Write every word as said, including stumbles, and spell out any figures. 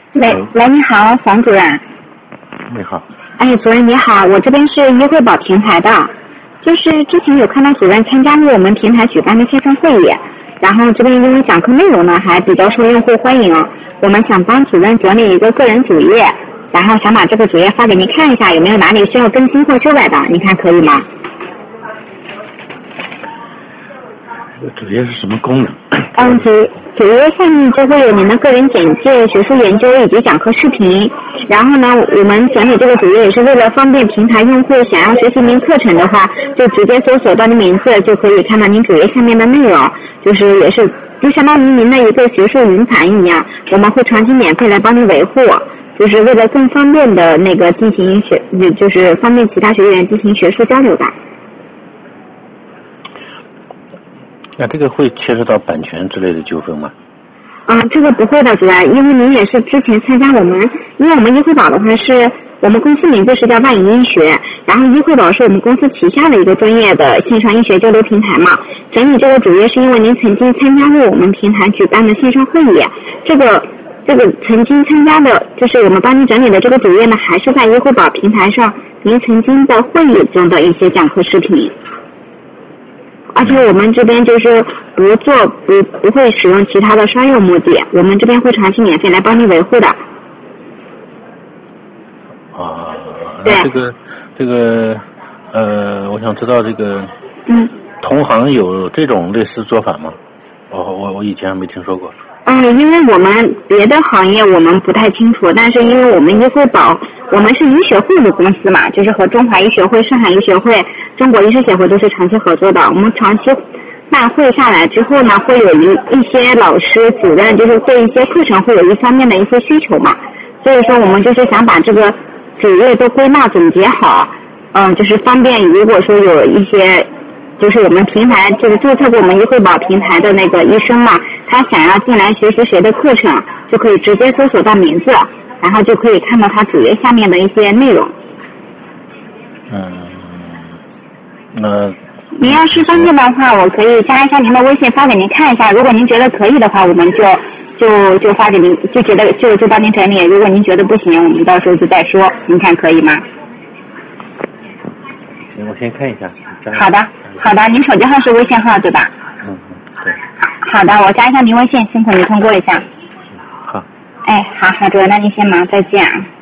喂喂，你好，冯主任。 你好。 哎，主任你好，我这边是医惠宝平台的，就是之前有看到主任参加过我们平台举办的线上会议，然后这边因为讲课内容呢还比较受用户欢迎，我们想帮主任整理一个个人主页，然后想把这个主页发给您看一下，有没有哪里需要更新或修改的，您看可以吗？ 这个主页是什么功能？ 嗯，主主页下面就会有您的个人简介、学术研究以及讲课视频。然后呢，我们整理这个主页也是为了方便平台用户想要学习您课程的话，就直接搜索到您名字就可以看到您主页下面的内容，就是也是就相当于您的一个学术云盘一样，我们会长期免费来帮您维护，就是为了更方便的那个进行学，就是方便其他学员进行学术交流的。 那这个会牵涉到版权之类的纠纷吗？ 啊、嗯，这个不会的，主任，因为您也是之前参加我们，因为我们医惠宝的话是我们公司名字是叫万营医学，然后医惠宝是我们公司旗下的一个专业的线上医学交流平台嘛。整理这个主页是因为您曾经参加过我们平台举办的线上会议，这个这个曾经参加的，就是我们帮您整理的这个主页呢，还是在医惠宝平台上您曾经的会议中的一些讲课视频。而且我们这边就是不做不不会使用其他的商用目的，我们这边会长期免费来帮您维护的。 啊，那这个这个呃，我想知道这个， 嗯， 同行有这种类似做法吗？我我我以前还没听说过。 嗯，因为我们别的行业我们不太清楚，但是因为我们医惠宝，我们是医学会的公司嘛，就是和中华医学会、上海医学会、中国医师协会都是长期合作的。我们长期办会下来之后呢，会有一一些老师、主任，就是对一些课程会有一方面的一些需求嘛，所以说我们就是想把这个主页都归纳总结好，嗯，就是方便如果说有一些。就是我们平台就是注册过我们医惠宝平台的那个医生嘛，他想要进来学习谁的课程，就可以直接搜索到名字，然后就可以看到他主页下面的一些内容。 嗯，那您要是方便的话，我可以加一下您的微信发给您看一下，如果您觉得可以的话，我们就就就发给您，就觉得就就帮您整理，如果您觉得不行，我们到时候就再说，您看可以吗？ 行，我先看一下。 好的，好的，您手机号是微信号对吧？ 嗯，对。 好的，我加一下您微信，辛苦您通过一下。 好。 哎，好好，主任，那您先忙，再见啊。